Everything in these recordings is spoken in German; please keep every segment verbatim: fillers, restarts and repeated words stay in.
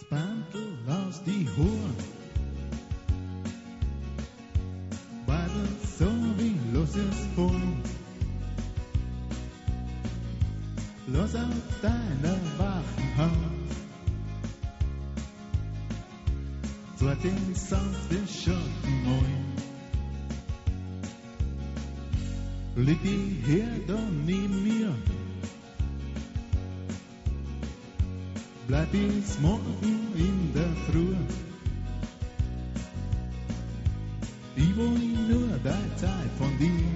Spantel aus die Hohen, weil es so wie los ist vor. Los auf deine wachen Haut, so hat den Sound der Schotten moin. Liegt die Herde neben mir, bleib bis morgen in der Früh. Ich will nur die Zeit von dir.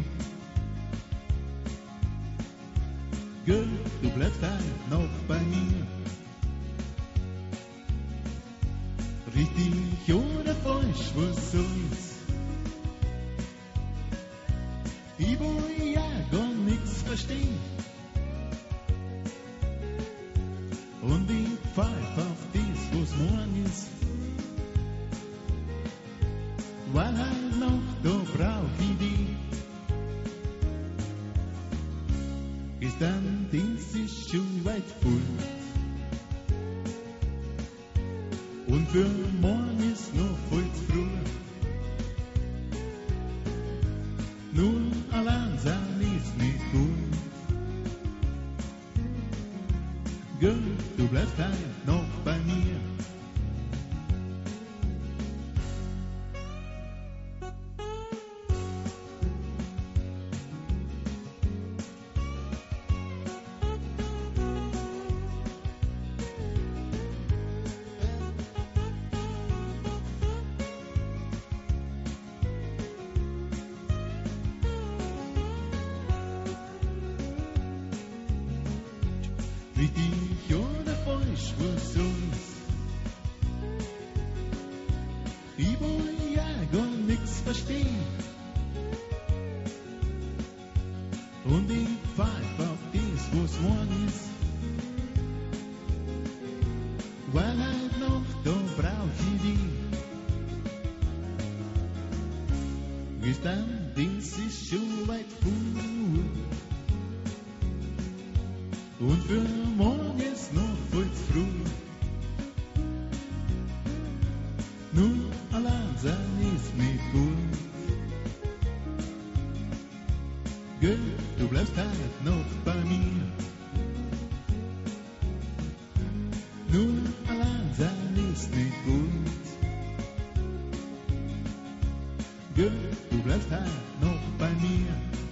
Girl, du bleibst halt noch bei mir. Richtig oder falsch, was soll's? Ich will ja gar nichts verstehen. Und ich pfeif auf dies, was morgen ist. Weil halt noch, da brauch ich dich. Ist dein Dienst ist schon weit voll. Und für morgen ist noch voll zu früh. Nur allein sein ist nicht gut. Girl, du bleibst halt noch bei mir. Richtig oder falsch, was soll's? Ich will ja gar nichts verstehen. Und ich pfeif auf das, was morgen ist. Weil halt noch, da brauch ich dich. Ist dein Dienst ist schon weit vor. Und für morgen ist noch voll zu früh. Nur allein sein ist nicht gut. Girl, du bleibst halt noch bei mir. Nur allein sein ist nicht gut. Girl, du bleibst halt noch bei mir.